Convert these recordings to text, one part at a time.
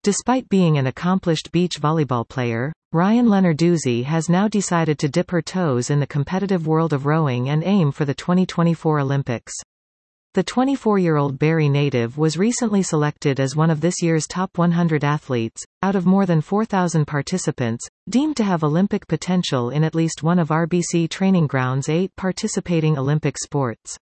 Despite being an accomplished beach volleyball player, Ryan Lenarduzzi has now decided to dip her toes in the competitive world of rowing and aim for the 2024 Olympics. The 24-year-old Barrie native was recently selected as one of this year's top 100 athletes, out of more than 4,000 participants, deemed to have Olympic potential in at least one of RBC Training Ground's 8 participating Olympic sports.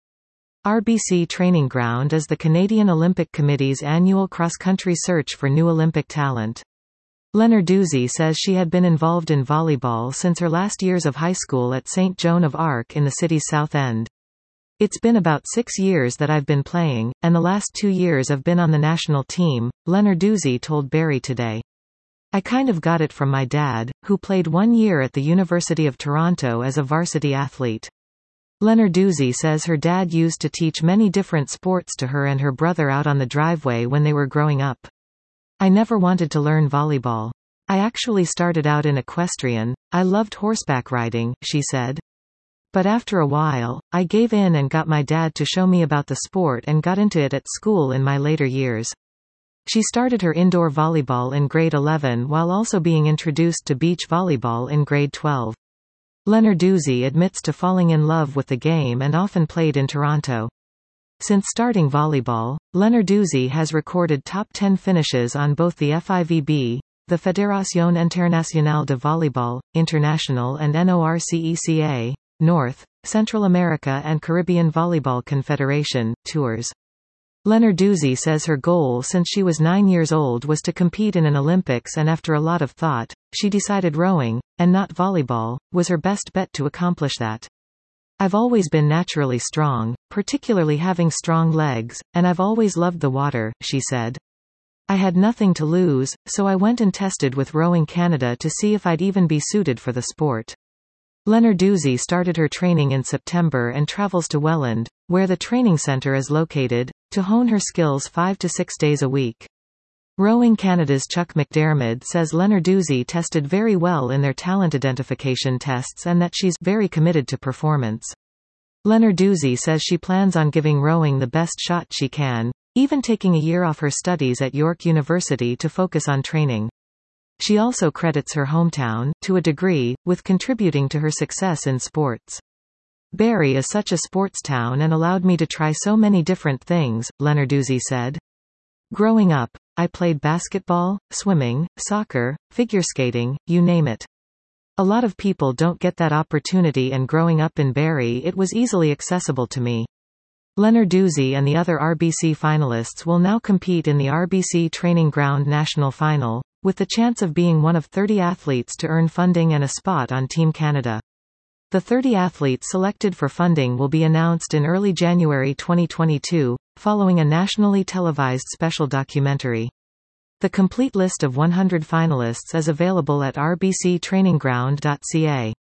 RBC Training Ground is the Canadian Olympic Committee's annual cross-country search for new Olympic talent. Lenarduzzi says she had been involved in volleyball since her last years of high school at St. Joan of Arc in the city's South End. It's been about 6 years that I've been playing, and the last 2 years I've been on the national team, Lenarduzzi told Barrie Today. I kind of got it from my dad, who played 1 year at the University of Toronto as a varsity athlete. Lenarduzzi says her dad used to teach many different sports to her and her brother out on the driveway when they were growing up. I never wanted to learn volleyball. I actually started out in equestrian. I loved horseback riding, she said. But after a while, I gave in and got my dad to show me about the sport and got into it at school in my later years. She started her indoor volleyball in grade 11 while also being introduced to beach volleyball in grade 12. Lenarduzzi admits to falling in love with the game and often played in Toronto. Since starting volleyball, Lenarduzzi has recorded top 10 finishes on both the FIVB, the Fédération Internationale de Volleyball, International and NORCECA, North, Central America and Caribbean Volleyball Confederation, tours. Lenarduzzi says her goal since she was 9 years old was to compete in an Olympics, and after a lot of thought, she decided rowing, and not volleyball, was her best bet to accomplish that. I've always been naturally strong, particularly having strong legs, and I've always loved the water, she said. I had nothing to lose, so I went and tested with Rowing Canada to see if I'd even be suited for the sport. Lenarduzzi started her training in September and travels to Welland, where the training centre is located, to hone her skills 5 to 6 days a week. Rowing Canada's Chuck McDermott says Lenarduzzi tested very well in their talent identification tests and that she's very committed to performance. Lenarduzzi says she plans on giving rowing the best shot she can, even taking a year off her studies at York University to focus on training. She also credits her hometown, to a degree, with contributing to her success in sports. Barrie is such a sports town and allowed me to try so many different things, Lenarduzzi said. Growing up, I played basketball, swimming, soccer, figure skating, you name it. A lot of people don't get that opportunity, and growing up in Barrie it was easily accessible to me. Lenarduzzi and the other RBC finalists will now compete in the RBC Training Ground National Final, with the chance of being one of 30 athletes to earn funding and a spot on Team Canada. The 30 athletes selected for funding will be announced in early January 2022, following a nationally televised special documentary. The complete list of 100 finalists is available at rbctrainingground.ca.